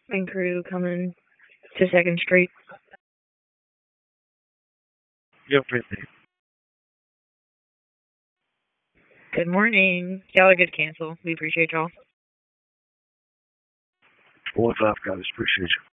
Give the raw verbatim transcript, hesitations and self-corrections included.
and crew coming to Second Street. Yep, right there. Good morning. Y'all are good to cancel. We appreciate y'all. What's up, guys? Appreciate you.